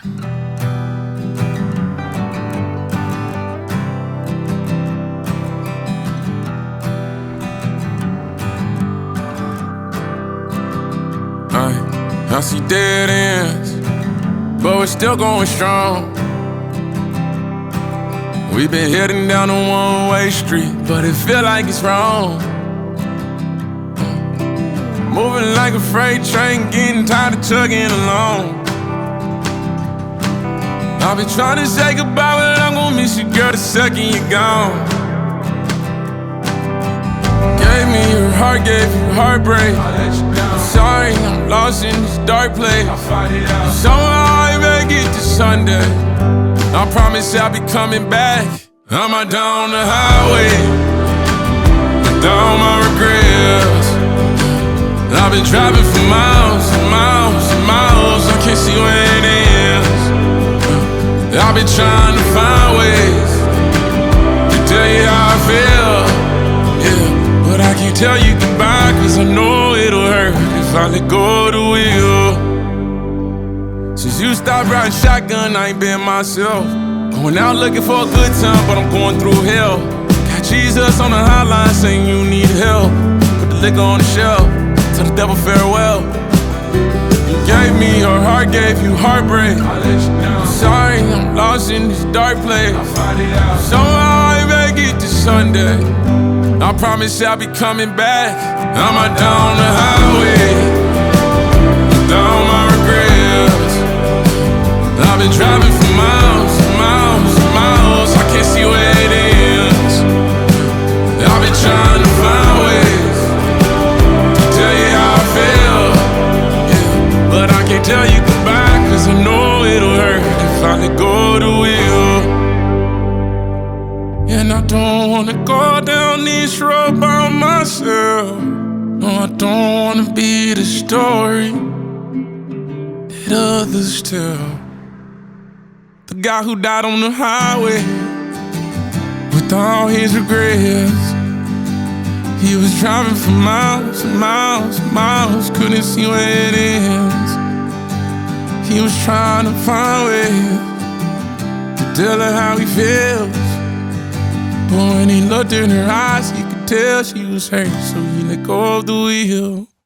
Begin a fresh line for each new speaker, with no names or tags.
I see dead ends, but we're still going strong. We've been heading down a one-way street, but it feel like it's wrong. Moving like a freight train, getting tired of chugging along. I've been trying to say goodbye, but I'm gon' miss you, girl, the second you're gone. Gave me your heart, gave you heartbreak. I'm sorry, I'm lost in this dark place. Somehow I make it to Sunday. I promise I'll be coming back. I'm out down the highway with all my regrets. I've been driving for miles and miles and miles. I can't see where it ends. I've been trying to find ways to tell you how I feel, yeah. But I can't tell you goodbye, cause I know it'll hurt if I let go of the wheel. Since you stopped riding shotgun, I ain't been myself. Going out looking for a good time, but I'm going through hell. Got Jesus on the hotline saying you need help. Put the liquor on the shelf, tell the devil farewell. You gave me your heart, gave you heartbreak. I'm sorry, I'm lost in this dark place. Somehow I make it to Sunday. I promise I'll be coming back. I'm out down the highway with all my regrets. I've been driving for miles and miles and miles. I can't see where it ends. I've been trying to find ways to tell you how I feel, yeah. But I can't tell you goodbye, cause I know it'll hurt if I let go of the wheel. And I don't wanna go down this road by myself. No, I don't wanna be the story that others tell. The guy who died on the highway with all his regrets. He was driving for miles and miles and miles, couldn't see where it ends. He was trying to find ways to tell her how he feels. But when he looked in her eyes, he could tell she was hurt, so he let go of the wheel.